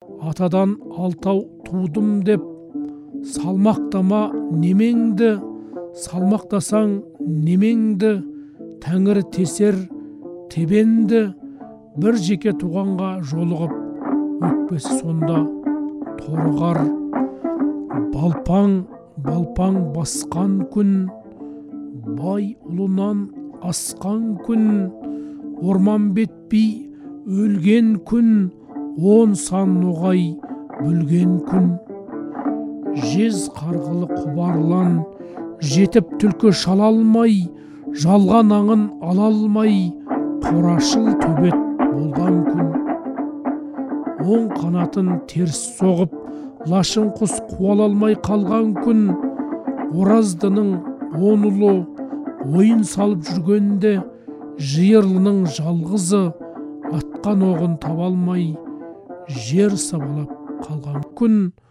атадан алтау тудым деп салмақтама немеңді, салмақтасаң немеңді, Тәңір тесер тебенді, бір жеке туғанға жолығып, өкпесі сонда торығар. Балпаң басқан күн, бай ұлынан асқан күн, орман бетпей өлген күн, 10 сан ноғай бүлген күн. Жез қарғылы құбарлан, жетіп түлкі шала алмай, жалған аңын ала алмай, қорашыл төбет болған күн. Оң қанатын теріс соғып, лашын құс қуала алмай қалған күн. Ораздының 10 ұлы ойын салып жүргенде, жиырлының жалғызы атқан оғын таба алмай, жер сабалап қалған күн.